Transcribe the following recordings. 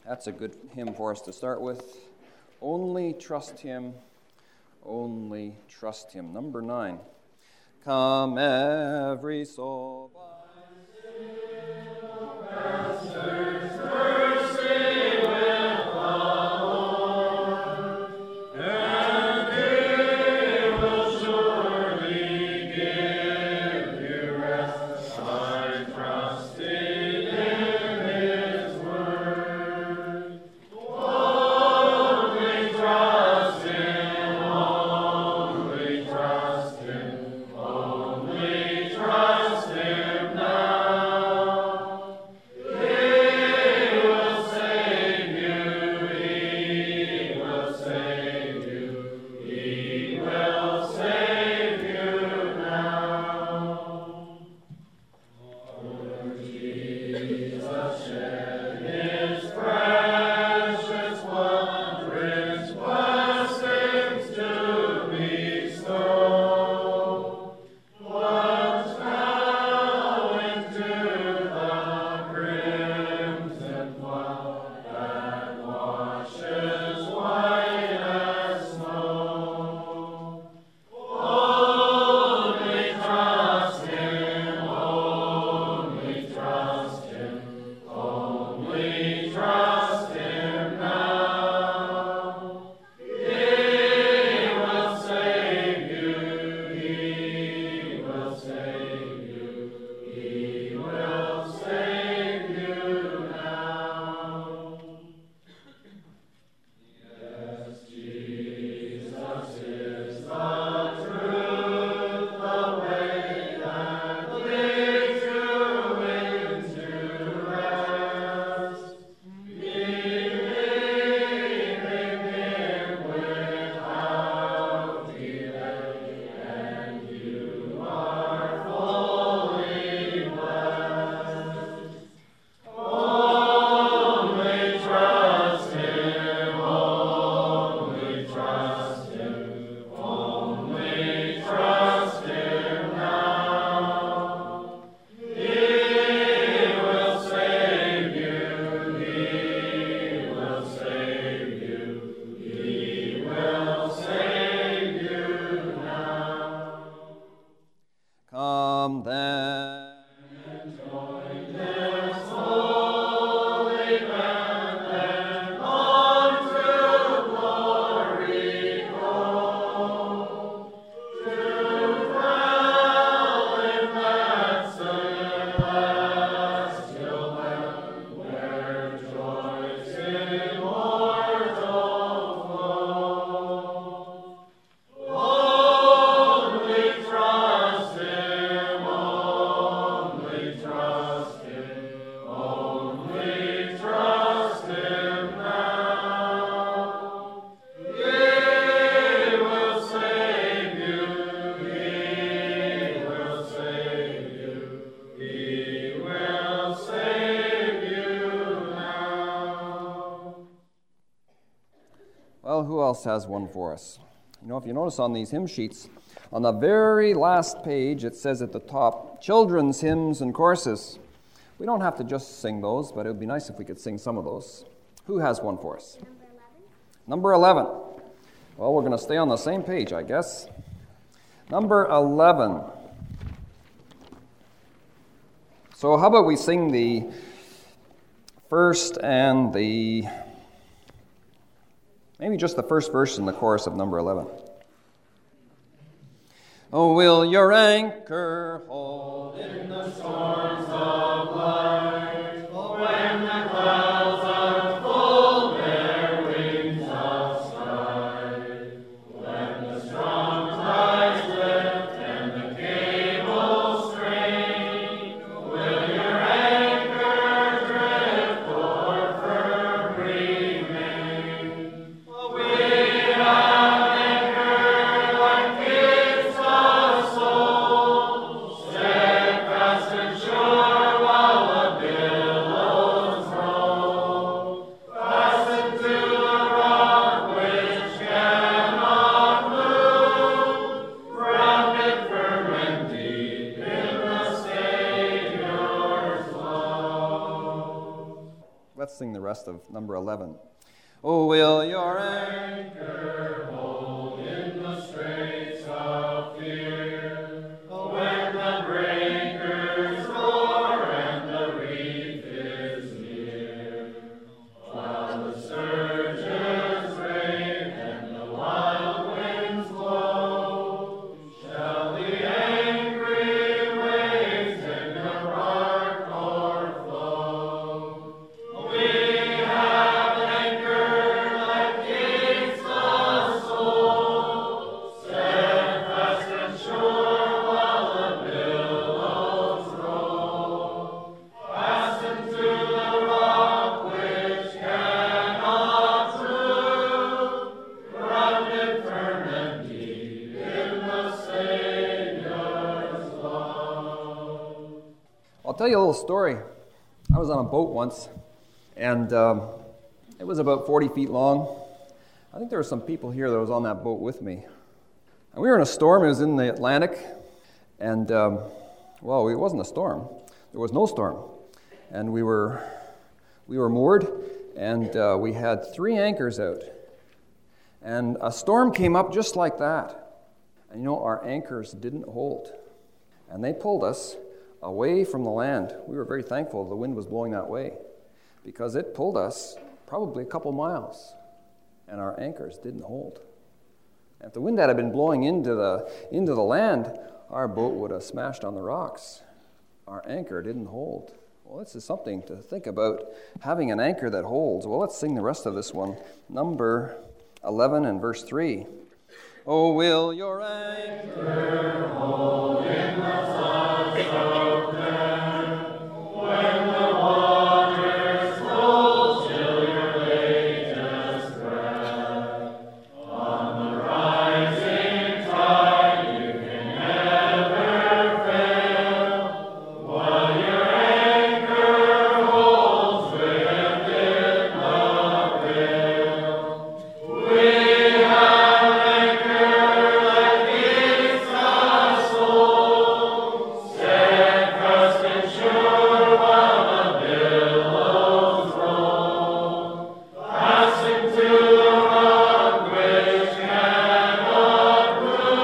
That's a good hymn for us to start with. Only trust Him, only trust Him. Number 9. Come every soul. Come then. Well, who else has one for us? You know, if you notice on these hymn sheets, on the very last page, it says at the top, children's hymns and courses. We don't have to just sing those, but it would be nice if we could sing some of those. Who has one for us? Number 11. Well, we're going to stay on the same page, I guess. Number 11. So how about we sing the first and maybe just the first verse in the chorus of number 11. Oh, will your anchor hold in the storms of life, when the clouds unfold their wings of sky, when the strong tides lift and the cables strain, will your anchor drift or firm remain? We have anchored like kids of soul, steadfast and sure while the Let's sing the rest of number 11. Oh, will your anchor hold in the straits of fear, when the breakers roar and the reef is near, while the surges rage and the wild winds blow? Shall the angry waves in your heart o'erflow? We have an anchor that keeps the soul steadfast and sure while the billows roll. Fastened to the rock which cannot move, grounded firm and deep in the Savior's love. I'll tell you a little story. I was on a boat once, and it was about 40 feet long. I think there were some people here that was on that boat with me. And we were in a storm. It was in the Atlantic. And, well, it wasn't a storm. There was no storm. And we were moored, and we had 3 anchors out. And a storm came up just like that. And, you know, our anchors didn't hold. And they pulled us away from the land. We were very thankful the wind was blowing that way, because it pulled us probably a couple miles, and our anchors didn't hold. And if the wind had been blowing into the land, our boat would have smashed on the rocks. Our anchor didn't hold. Well, this is something to think about, having an anchor that holds. Well, let's sing the rest of this one. Number 11 and verse 3. Oh, will your anchor hold in the floods of death, when the waters roll till your latest breath? On the rising tide you can never fail, while your anchor holds within the veil. We have an anchor that keeps the soul steadfast and sure while the billows roll. Fastened to the rock which cannot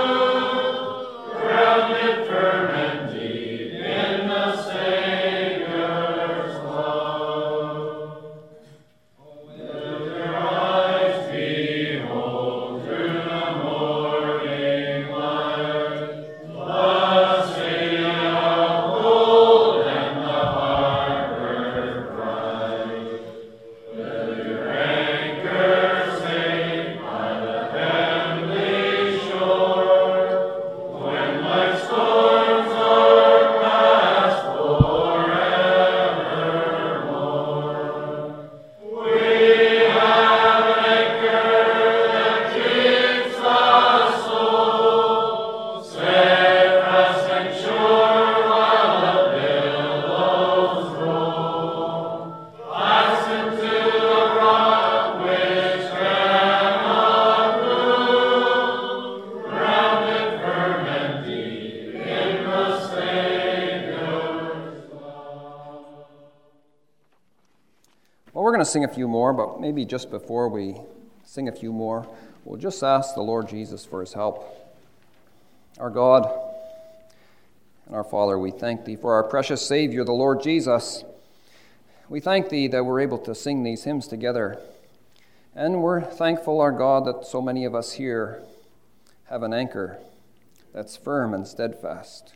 move, grounded firm and deep in the Savior's love. Will your eyes behold through the morning light the city of gold and the harbor bright? Will your anchor stay by the heavenly shore, when life's storms are past forevermore? We have an anchor that keeps the soul steadfast and sure while the billows roll. Fastened to the rock which cannot move, grounded firm and deep in the Savior's love. Well, we're going to sing a few more, but maybe just before we sing a few more, we'll just ask the Lord Jesus for his help. Our God and our Father, we thank thee for our precious Savior, the Lord Jesus. We thank thee that we're able to sing these hymns together. And we're thankful, our God, that so many of us here have an anchor that's firm and steadfast.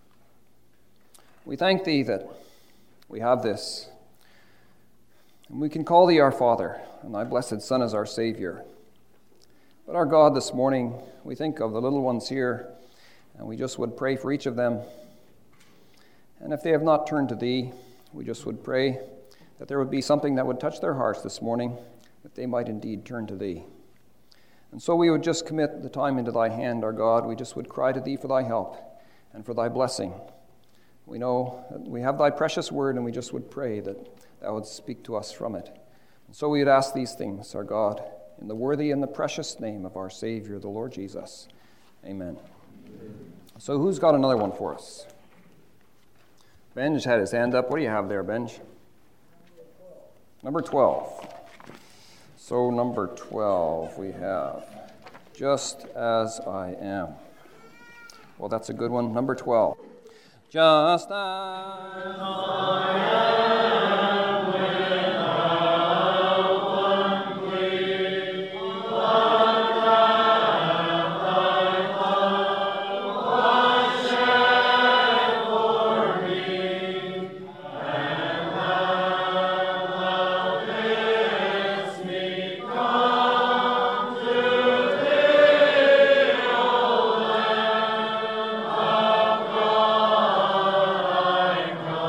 We thank thee that we have this. And we can call thee our Father, and thy blessed Son is our Savior. But our God, this morning, we think of the little ones here, and we just would pray for each of them. And if they have not turned to thee, we just would pray that there would be something that would touch their hearts this morning, that they might indeed turn to thee. And so we would just commit the time into thy hand, our God. We just would cry to thee for thy help and for thy blessing. We know that we have thy precious word, and we just would pray that thou would speak to us from it. And so we would ask these things, our God, in the worthy and the precious name of our Savior, the Lord Jesus. Amen. So who's got another one for us? Benj had his hand up. What do you have there, Benj? Number 12. So number 12 we have, just as I am. Well, that's a good one. Number 12. Just as I am without one plea, but that thy blood was shed for me, and that thou bidst me come to thee, O Lamb of God, I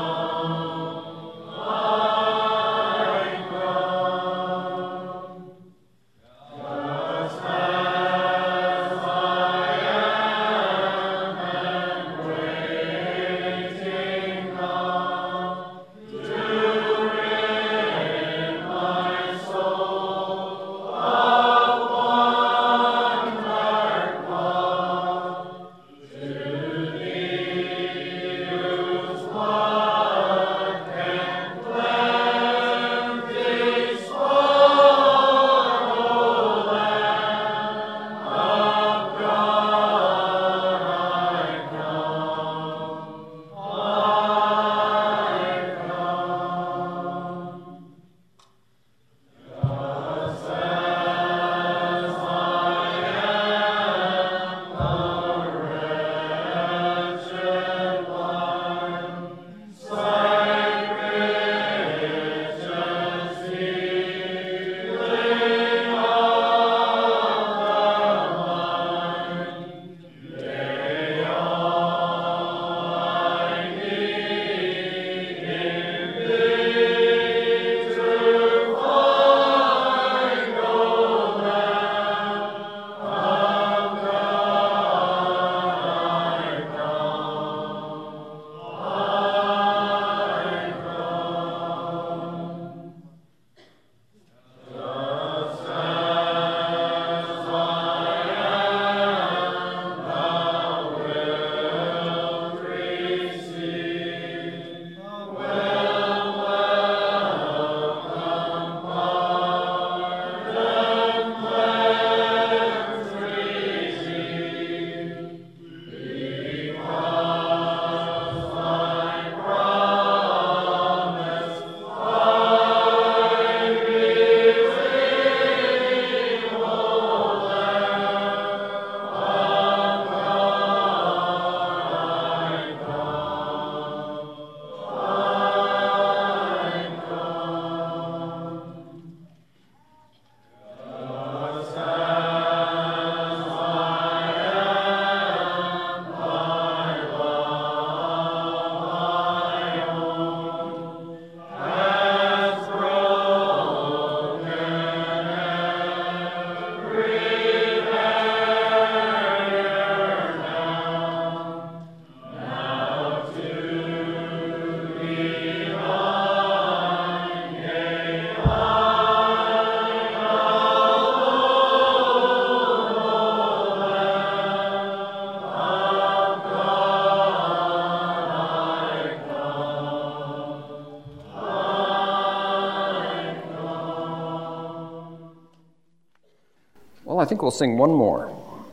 Well, I think we'll sing one more.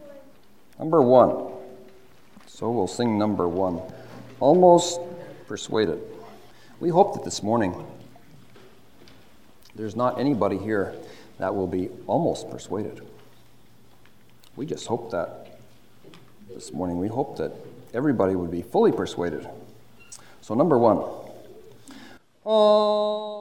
Number 1. So we'll sing number 1. Almost Persuaded. We hope that this morning there's not anybody here that will be almost persuaded. We just hope that this morning. We hope that everybody would be fully persuaded. So number 1. Oh.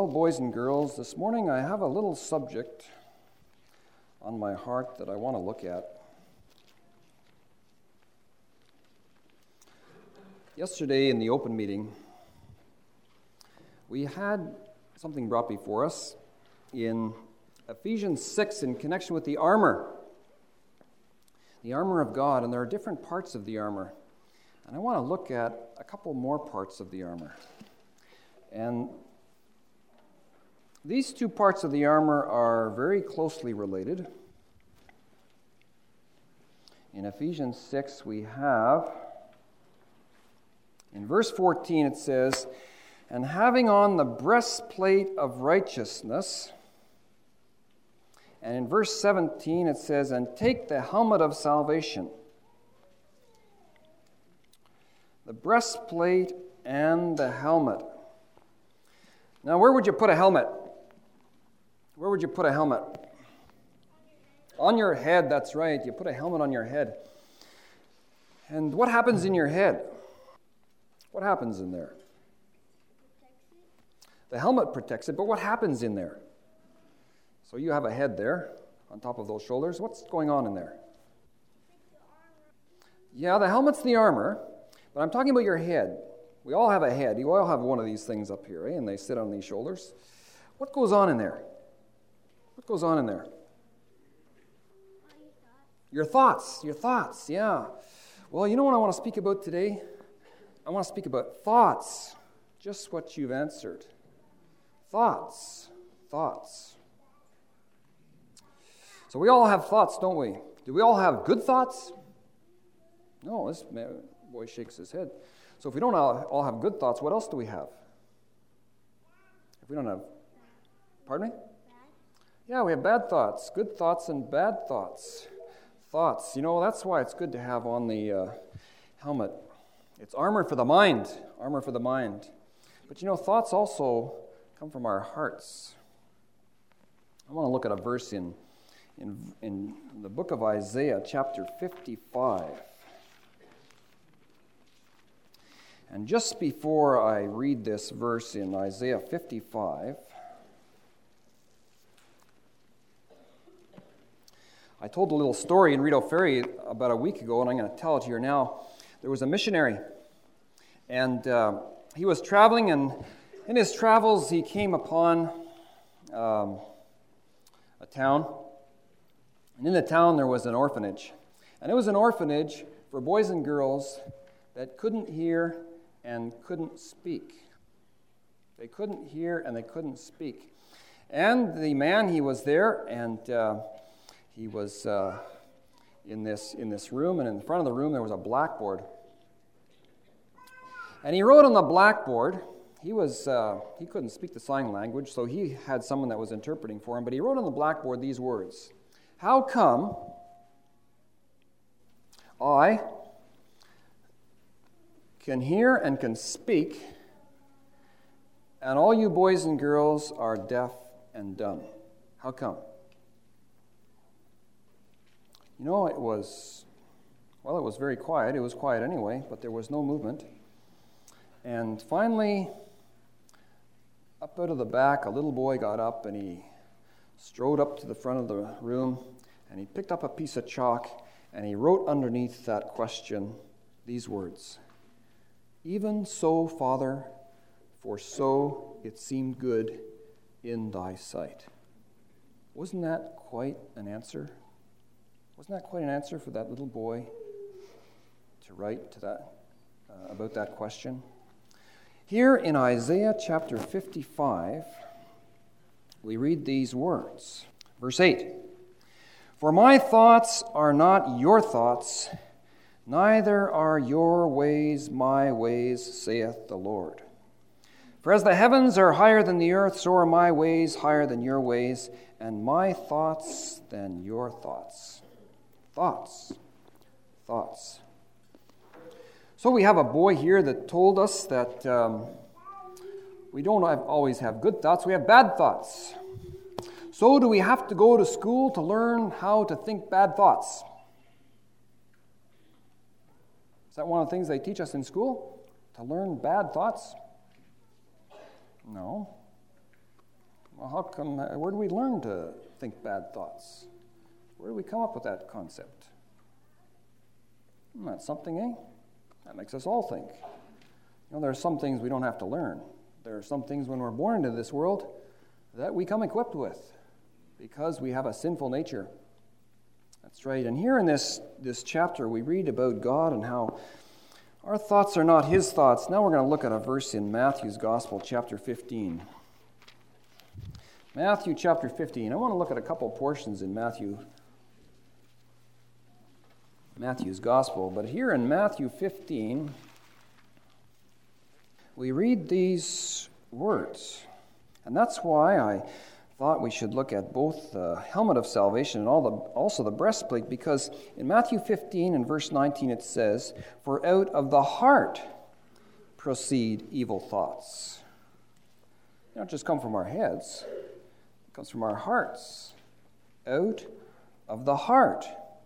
boys and girls, this morning I have a little subject on my heart that I want to look at. Yesterday in the open meeting, we had something brought before us in Ephesians 6 in connection with the armor of God, and there are different parts of the armor. And I want to look at a couple more parts of the armor. And these two parts of the armor are very closely related. In Ephesians 6, we have, in verse 14, it says, "And having on the breastplate of righteousness," and in verse 17, it says, "And take the helmet of salvation." The breastplate and the helmet. Now, where would you put a helmet? Where would you put a helmet? On your head, that's right. You put a helmet on your head. And what happens in your head? What happens in there? The helmet protects it, but what happens in there? So you have a head there on top of those shoulders. What's going on in there? Yeah, the helmet's the armor, but I'm talking about your head. We all have a head. You all have one of these things up here, and they sit on these shoulders. What goes on in there? What goes on in there? Your thoughts. Your thoughts, yeah. Well, you know what I want to speak about today? I want to speak about thoughts. Just what you've answered. Thoughts. Thoughts. So we all have thoughts, don't we? Do we all have good thoughts? No, this boy shakes his head. So if we don't all have good thoughts, what else do we have? If we don't have... Pardon me? Yeah, we have bad thoughts. Good thoughts and bad thoughts. Thoughts. You know, that's why it's good to have on the helmet. It's armor for the mind. Armor for the mind. But you know, thoughts also come from our hearts. I want to look at a verse in the book of Isaiah, chapter 55. And just before I read this verse in Isaiah 55, I told a little story in Rideau Ferry about a week ago, and I'm going to tell it here now. There was a missionary, and he was traveling, and in his travels he came upon a town. And in the town there was an orphanage. And it was an orphanage for boys and girls that couldn't hear and couldn't speak. They couldn't hear and they couldn't speak. And the man, he was there, and he was in this room, and in front of the room there was a blackboard. And he wrote on the blackboard. He couldn't speak the sign language, so he had someone that was interpreting for him. But he wrote on the blackboard these words: "How come I can hear and can speak, and all you boys and girls are deaf and dumb? How come?" You know, it was very quiet. It was quiet anyway, but there was no movement. And finally, up out of the back, a little boy got up, and he strode up to the front of the room, and he picked up a piece of chalk, and he wrote underneath that question these words: "Even so, Father, for so it seemed good in thy sight." Wasn't that quite an answer? Wasn't that quite an answer for that little boy to write to that about that question? Here in Isaiah chapter 55, we read these words. Verse 8, "For my thoughts are not your thoughts, neither are your ways my ways, saith the Lord. For as the heavens are higher than the earth, so are my ways higher than your ways, and my thoughts than your thoughts." Thoughts. Thoughts. So we have a boy here that told us that we don't always have good thoughts, we have bad thoughts. So do we have to go to school to learn how to think bad thoughts? Is that one of the things they teach us in school? To learn bad thoughts? No. Well, how come? Where do we learn to think bad thoughts? Where do we come up with that concept? That's something, eh? That makes us all think. There are some things we don't have to learn. There are some things when we're born into this world that we come equipped with because we have a sinful nature. That's right. And here in this chapter, we read about God and how our thoughts are not His thoughts. Now we're going to look at a verse in Matthew's Gospel, chapter 15. Matthew chapter 15. I want to look at a couple portions in Matthew's Gospel. But here in Matthew 15, we read these words. And that's why I thought we should look at both the helmet of salvation and also the breastplate, because in Matthew 15 and verse 19 it says, "For out of the heart proceed evil thoughts." They don't just come from our heads. It comes from our hearts. Out of the heart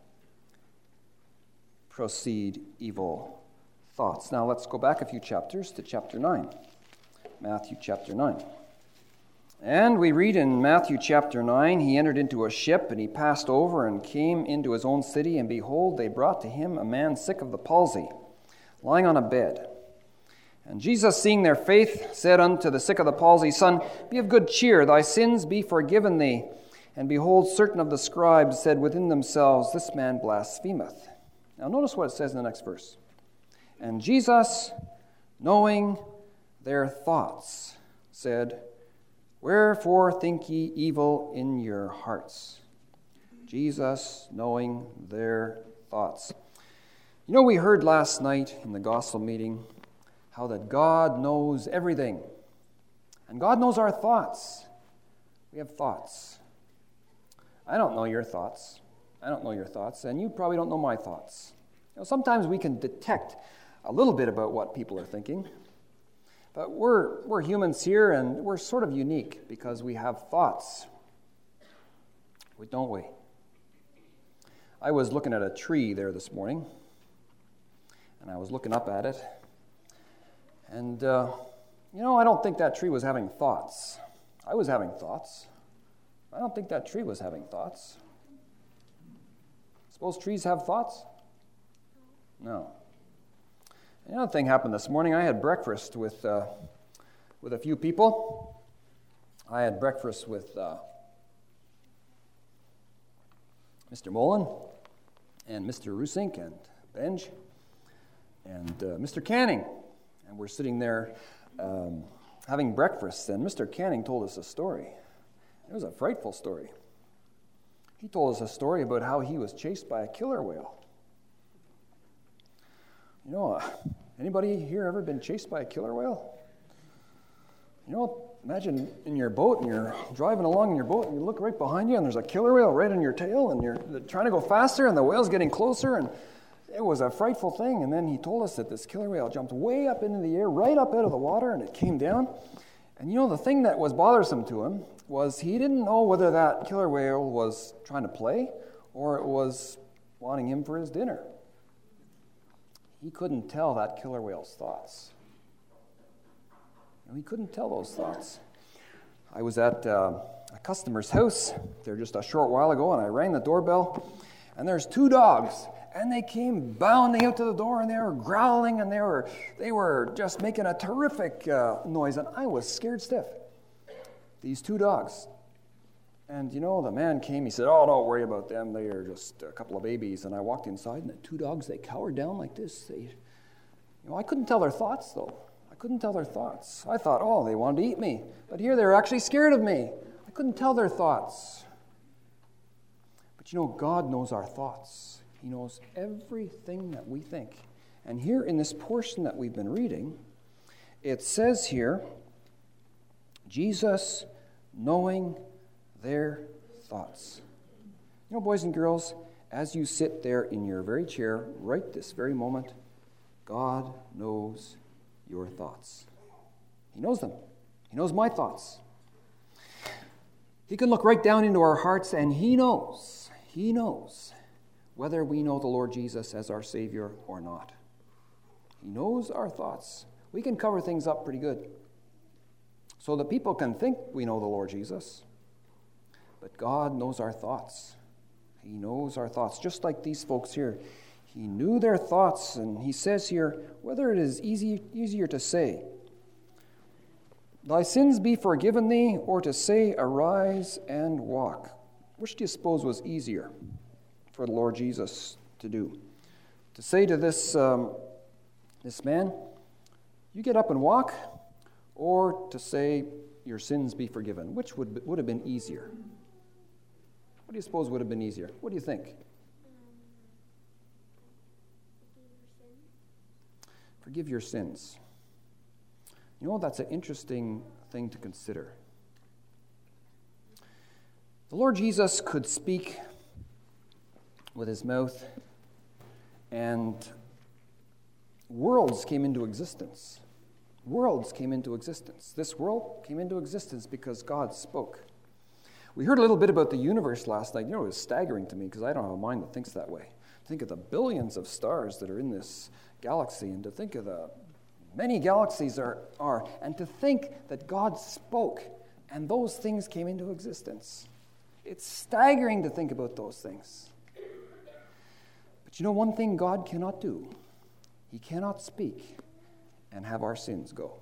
proceed evil thoughts. Now let's go back a few chapters to chapter 9. Matthew chapter 9. And we read in Matthew chapter 9, "He entered into a ship, and he passed over and came into his own city, and behold, they brought to him a man sick of the palsy, lying on a bed. And Jesus, seeing their faith, said unto the sick of the palsy, Son, be of good cheer, thy sins be forgiven thee. And behold, certain of the scribes said within themselves, This man blasphemeth." Now notice what it says in the next verse. "And Jesus, knowing their thoughts, said, Wherefore think ye evil in your hearts?" Jesus, knowing their thoughts. We heard last night in the gospel meeting how that God knows everything. And God knows our thoughts. We have thoughts. I don't know your thoughts. I don't know your thoughts, and you probably don't know my thoughts. Sometimes we can detect a little bit about what people are thinking. But we're humans here, and we're sort of unique because we have thoughts. Don't we? I was looking at a tree there this morning, and I was looking up at it. And, I don't think that tree was having thoughts. I was having thoughts. I don't think that tree was having thoughts. Suppose trees have thoughts? No. Another thing happened this morning. I had breakfast with a few people. I had breakfast with Mr. Mullen and Mr. Rusink and Benj and Mr. Canning. And we're sitting there having breakfast, and Mr. Canning told us a story. It was a frightful story. He told us a story about how he was chased by a killer whale. Anybody here ever been chased by a killer whale? Imagine in your boat, and you're driving along in your boat, and you look right behind you, and there's a killer whale right on your tail, and you're trying to go faster, and the whale's getting closer, and it was a frightful thing. And then he told us that this killer whale jumped way up into the air, right up out of the water, and it came down. And the thing that was bothersome to him was he didn't know whether that killer whale was trying to play or it was wanting him for his dinner. He couldn't tell that killer whale's thoughts. He couldn't tell those thoughts. I was at a customer's house there just a short while ago, and I rang the doorbell, and there's two dogs, and they came bounding out to the door, and they were growling, and they were just making a terrific noise, and I was scared stiff. These two dogs. And the man came, he said, "Oh, don't worry about them. They are just a couple of babies." And I walked inside, and the two dogs, they cowered down like this. I couldn't tell their thoughts, though. I couldn't tell their thoughts. I thought, oh, they wanted to eat me. But here they were actually scared of me. I couldn't tell their thoughts. But God knows our thoughts. He knows everything that we think. And here in this portion that we've been reading, it says here, Jesus knowing their thoughts. Boys and girls, as you sit there in your very chair right this very moment, God knows your thoughts. He knows them. He knows my thoughts. He can look right down into our hearts, and He knows whether we know the Lord Jesus as our Savior or not. He knows our thoughts. We can cover things up pretty good. so that people can think we know the Lord Jesus. But God knows our thoughts. He knows our thoughts, just like these folks here. He knew their thoughts, and he says here, whether it is easier to say, "Thy sins be forgiven thee," or to say, "Arise and walk." Which do you suppose was easier for the Lord Jesus to do? To say to this man, "You get up and walk," or to say, "Your sins be forgiven"? Which would have been easier? What do you suppose would have been easier? What do you think? Forgive your sins. You know, that's an interesting thing to consider. The Lord Jesus could speak with his mouth, and worlds came into existence. Worlds came into existence. This world came into existence because God spoke. We heard a little bit about the universe last night. You know, it was staggering to me because I don't have a mind that thinks that way. Think of the billions of stars that are in this galaxy, and to think of the many galaxies are, and to think that God spoke and those things came into existence. It's staggering to think about those things. But you know one thing God cannot do? He cannot speak and have our sins go.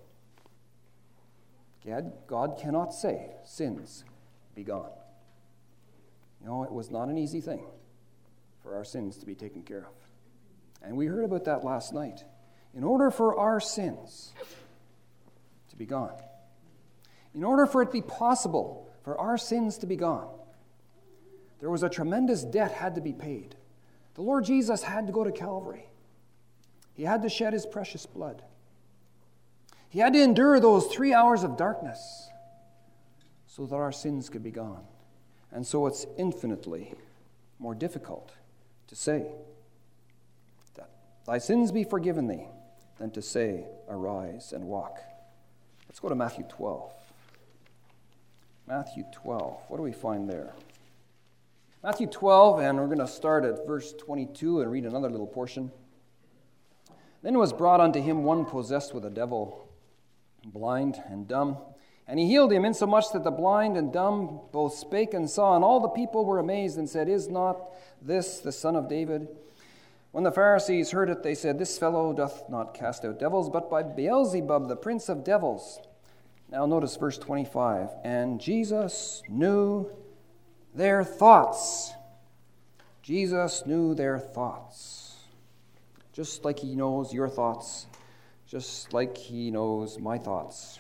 God cannot say, "Sins, be gone." You know, it was not an easy thing for our sins to be taken care of. And we heard about that last night. In order for our sins to be gone, in order for it to be possible for our sins to be gone, there was a tremendous debt had to be paid. The Lord Jesus had to go to Calvary. He had to shed his precious blood. He had to endure those 3 hours of darkness so that our sins could be gone. And so it's infinitely more difficult to say that "Thy sins be forgiven thee," than to say, "Arise and walk." Let's go to Matthew 12. Matthew 12. What do we find there? Matthew 12, and we're going to start at verse 22 and read another little portion. "Then was brought unto him one possessed with a devil, blind and dumb. And he healed him, insomuch that the blind and dumb both spake and saw. And all the people were amazed and said, Is not this the Son of David? When the Pharisees heard it, they said, This fellow doth not cast out devils, but by Beelzebub, the prince of devils." Now notice verse 25. "And Jesus knew their thoughts." Jesus knew their thoughts. Just like he knows your thoughts. Just like he knows my thoughts.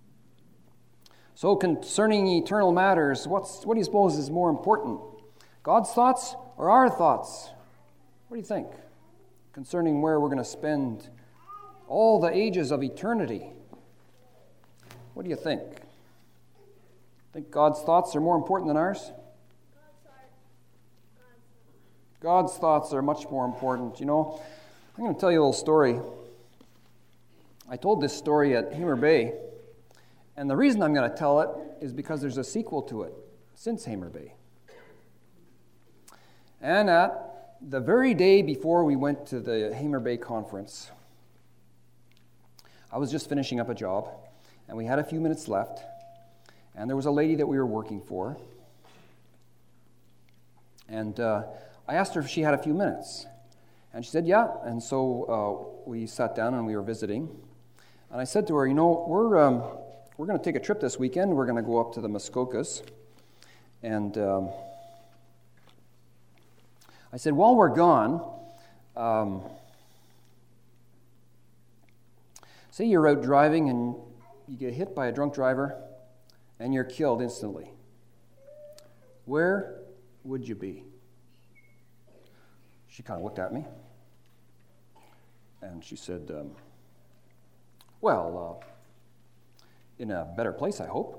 So concerning eternal matters, what do you suppose is more important? God's thoughts or our thoughts? What do you think? Concerning where we're going to spend all the ages of eternity. What do you think? Think God's thoughts are more important than ours? God's thoughts are much more important. You know, I'm going to tell you a little story. I told this story at Hamer Bay, and the reason I'm going to tell it is because there's a sequel to it since Hamer Bay. And at the very day before we went to the Hamer Bay conference, I was just finishing up a job, and we had a few minutes left, and there was a lady that we were working for, and I asked her if she had a few minutes, and she said, yeah, and so we sat down and we were visiting, and I said to her, you know, we're going to take a trip this weekend. We're going to go up to the Muskokas, and I said, while we're gone, say you're out driving and you get hit by a drunk driver and you're killed instantly. Where would you be? She kind of looked at me and she said, in a better place, I hope.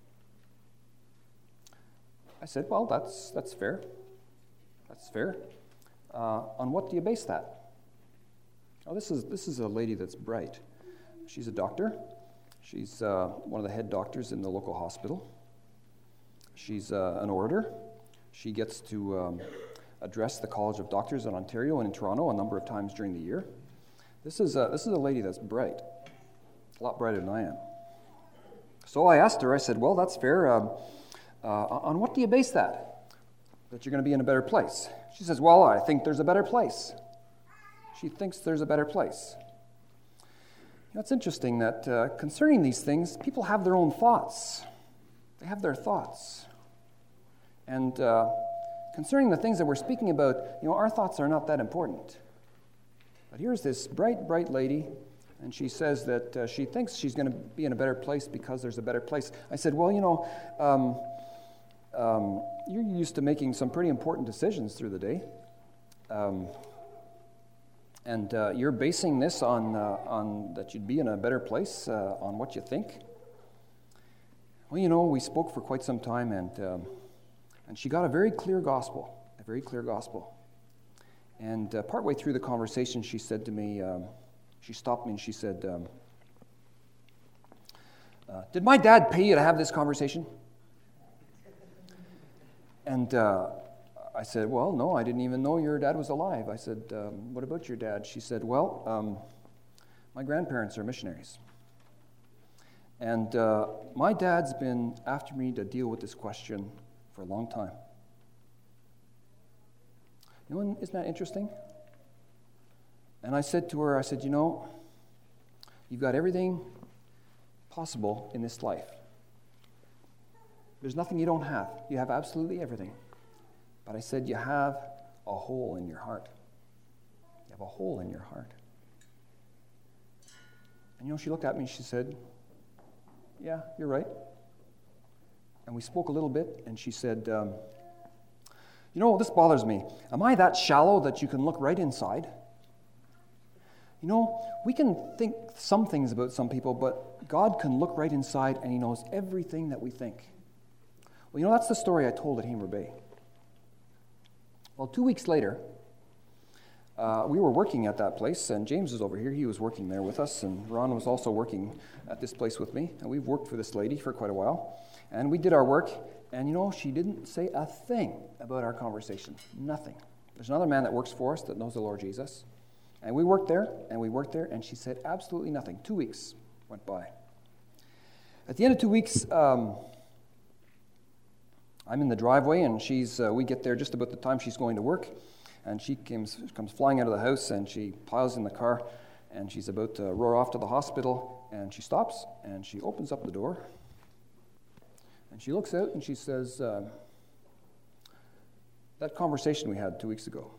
I said, well, that's fair. That's fair. On what do you base that? Oh, this is a lady that's bright. She's a doctor. She's one of the head doctors in the local hospital. She's an orator. She gets to address the College of Doctors in Ontario and in Toronto a number of times during the year. This is a lady that's bright, a lot brighter than I am. So I asked her, I said, well, that's fair. On what do you base that you're going to be in a better place? She says, well, I think there's a better place. She thinks there's a better place. It's interesting that concerning these things, people have their own thoughts. They have their thoughts. And concerning the things that we're speaking about, our thoughts are not that important. But here's this bright, bright lady, and she says that she thinks she's going to be in a better place because there's a better place. I said, well, you're used to making some pretty important decisions through the day. And you're basing this on that you'd be in a better place on what you think. Well, we spoke for quite some time, and she got a very clear gospel. And partway through the conversation, she said to me, she stopped me and she said, did my dad pay you to have this conversation? And I said, well, no, I didn't even know your dad was alive. I said, what about your dad? She said, well, my grandparents are missionaries. And my dad's been after me to deal with this question for a long time. Isn't that interesting? And I said to her, you've got everything possible in this life. There's nothing you don't have. You have absolutely everything. But I said, you have a hole in your heart. You have a hole in your heart. And she looked at me and she said, yeah, you're right. And we spoke a little bit, and she said, this bothers me. Am I that shallow that you can look right inside? We can think some things about some people, but God can look right inside, and He knows everything that we think. Well, that's the story I told at Hamer Bay. Well, 2 weeks later, we were working at that place, and James was over here. He was working there with us, and Ron was also working at this place with me. And we've worked for this lady for quite a while. And we did our work, and she didn't say a thing about our conversation. Nothing. There's another man that works for us that knows the Lord Jesus. And we worked there, and she said absolutely nothing. 2 weeks went by. At the end of 2 weeks, I'm in the driveway, and we get there just about the time she's going to work. And she comes flying out of the house, and she piles in the car, and she's about to roar off to the hospital, and she stops, and she opens up the door, and she looks out, and she says, that conversation we had 2 weeks ago,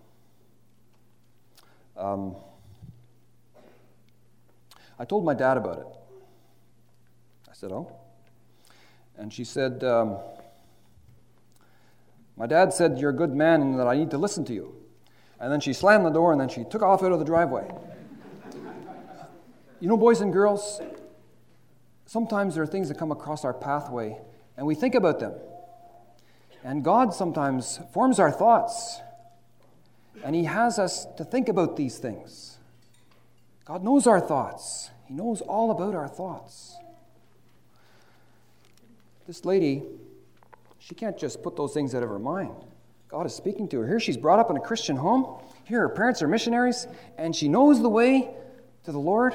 I told my dad about it. I said, oh? And she said, my dad said you're a good man and that I need to listen to you. And then she slammed the door, and then she took off out of the driveway. Boys and girls, sometimes there are things that come across our pathway, and we think about them. And God sometimes forms our thoughts, and He has us to think about these things. God knows our thoughts. He knows all about our thoughts. This lady, she can't just put those things out of her mind. God is speaking to her. Here she's brought up in a Christian home. Here her parents are missionaries, and she knows the way to the Lord,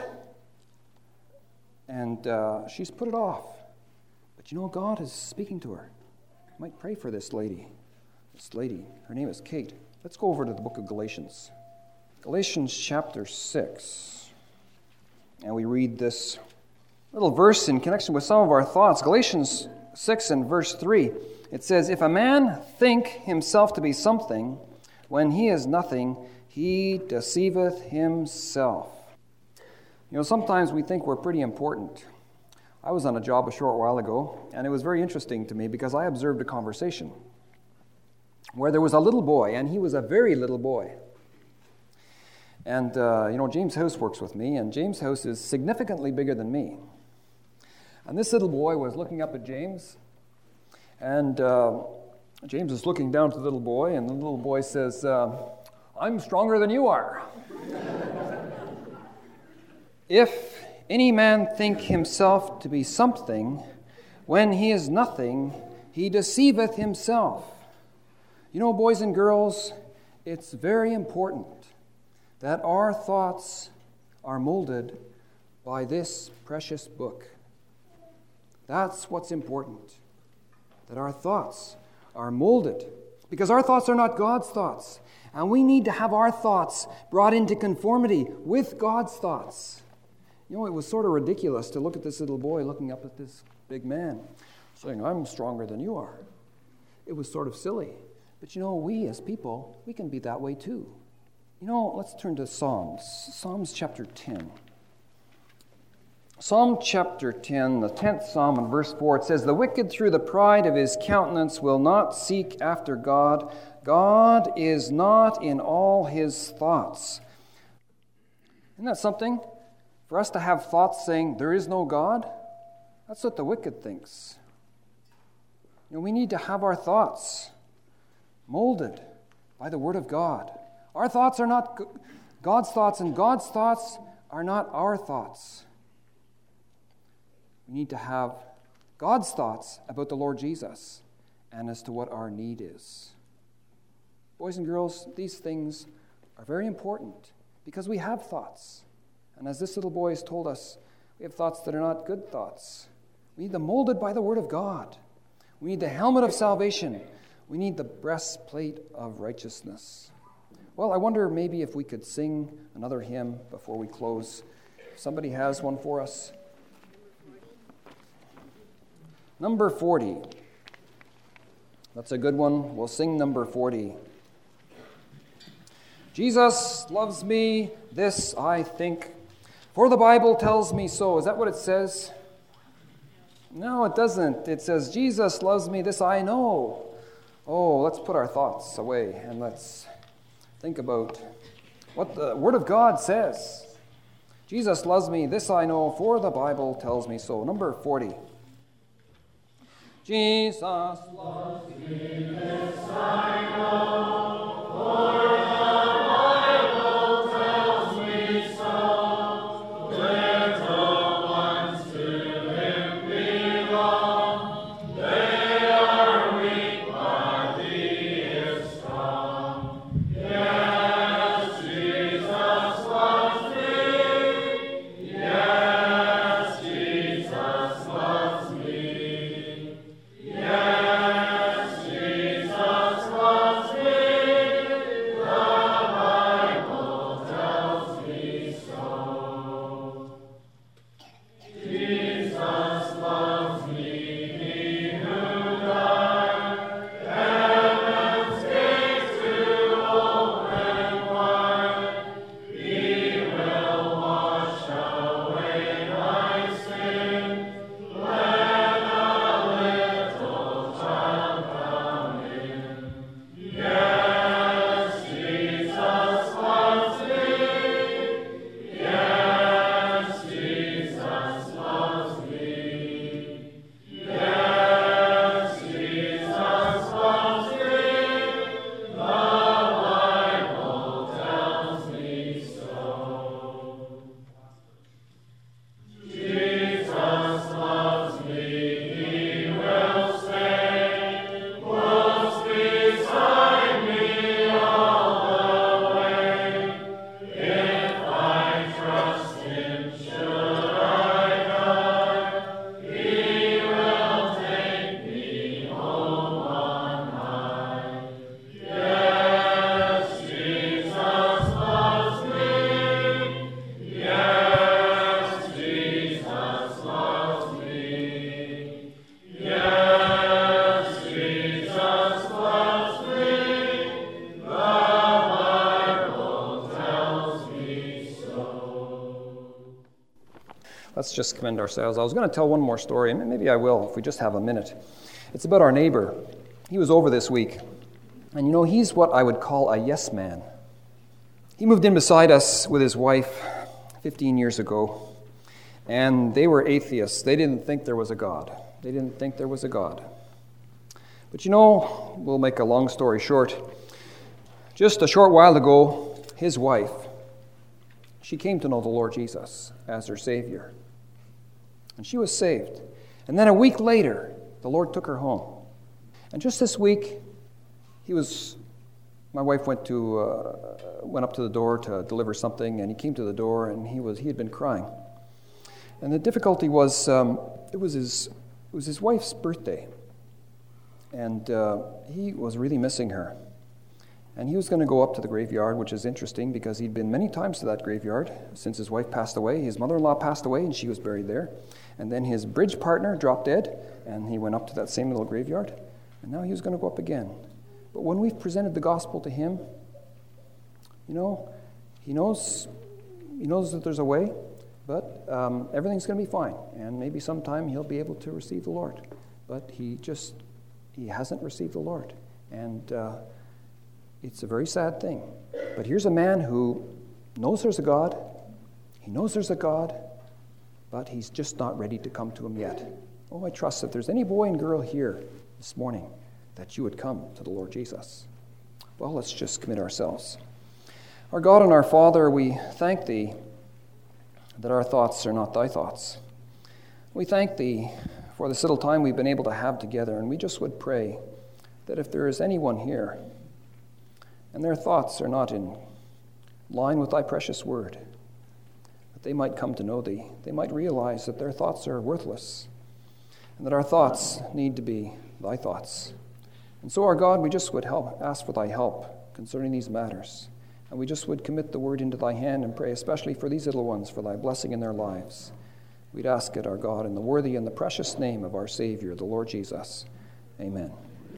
and she's put it off. But God is speaking to her. You might pray for this lady. Her name is Kate. Let's go over to the book of Galatians. Galatians chapter 6. And we read this little verse in connection with some of our thoughts. Galatians 6 and verse 3. It says, if a man think himself to be something, when he is nothing, he deceiveth himself. Sometimes we think we're pretty important. I was on a job a short while ago, and it was very interesting to me because I observed a conversation where there was a little boy, and he was a very little boy. And, James House works with me, and James House is significantly bigger than me. And this little boy was looking up at James, and James is looking down to the little boy, and the little boy says, I'm stronger than you are. If any man think himself to be something, when he is nothing, he deceiveth himself. Boys and girls, it's very important that our thoughts are molded by this precious book. That's what's important, that our thoughts are molded, because our thoughts are not God's thoughts, and we need to have our thoughts brought into conformity with God's thoughts. You know, it was sort of ridiculous to look at this little boy looking up at this big man, saying, I'm stronger than you are. It was sort of silly. But you know, we as people, we can be that way too. You know, let's turn to Psalms. Psalms chapter 10. Psalm chapter 10, the 10th Psalm and verse 4, it says, The wicked through the pride of his countenance will not seek after God. God is not in all his thoughts. Isn't that something? For us to have thoughts saying, there is no God? That's what the wicked thinks. You know, we need to have our thoughts molded by the Word of God. Our thoughts are not God's thoughts, and God's thoughts are not our thoughts. We need to have God's thoughts about the Lord Jesus and as to what our need is. Boys and girls, these things are very important because we have thoughts. And as this little boy has told us, we have thoughts that are not good thoughts. We need them molded by the Word of God. We need the helmet of salvation. We need the breastplate of righteousness. Well, I wonder maybe if we could sing another hymn before we close. If somebody has one for us. Number 40. That's a good one. We'll sing number 40. Jesus loves me, this I think, for the Bible tells me so. Is that what it says? No, it doesn't. It says, Jesus loves me, this I know. Oh, let's put our thoughts away and let's think about what the Word of God says. Jesus loves me, this I know, for the Bible tells me so. Number 40. Jesus loves me, this I know, for the Bible tells me so. Little ones to Him belong. They are weak, but He is strong. Yes, Jesus loves me. Yes, Jesus loves me. Yes, Jesus loves me, the Bible tells me so. Jesus loves me, He who died, heaven's gates to open wide. He will wash away my sin. Let a little child come in. Yes, Jesus loves me. Yes, Jesus loves me. Yes, Jesus loves me. The Bible tells me so. Jesus loves me, He will stay close beside me all the way. If I trust Him, should I die, He will take me home on high. Yes, Jesus loves me. Yes, Jesus loves me. Yes, Jesus loves me. The Bible tells me so. Let's just commend ourselves. I was going to tell one more story, and maybe I will if we just have a minute. It's about our neighbor. He was over this week, and you know, he's what I would call a yes man. He moved in beside us with his wife 15 years ago, and they were atheists. They didn't think there was a God. They didn't think there was a God. But you know, we'll make a long story short. Just a short while ago, his wife, she came to know the Lord Jesus as her Savior. And she was saved. And then a week later, the Lord took her home. And just this week, my wife went up to the door to deliver something, and he came to the door, and he had been crying. And the difficulty was, it was his It was his wife's birthday, and he was really missing her. And he was going to go up to the graveyard, which is interesting because he'd been many times to that graveyard since his wife passed away. His mother-in-law passed away, and she was buried there. And then his bridge partner dropped dead, and he went up to that same little graveyard. And now he was going to go up again. But when we've presented the gospel to him, he knows that there's a way, but everything's going to be fine. And maybe sometime he'll be able to receive the Lord. But he hasn't received the Lord. And it's a very sad thing. But here's a man who knows there's a God. He knows there's a God, but he's just not ready to come to him yet. Oh, I trust if there's any boy and girl here this morning that you would come to the Lord Jesus. Well, let's just commit ourselves. Our God and our Father, we thank Thee that our thoughts are not Thy thoughts. We thank Thee for this little time we've been able to have together, and we just would pray that if there is anyone here and their thoughts are not in line with Thy precious word, that they might come to know Thee. They might realize that their thoughts are worthless and that our thoughts need to be Thy thoughts. And so, our God, we just would ask for Thy help concerning these matters. And we just would commit the word into Thy hand and pray especially for these little ones, for Thy blessing in their lives. We'd ask it, our God, in the worthy and the precious name of our Savior, the Lord Jesus. Amen.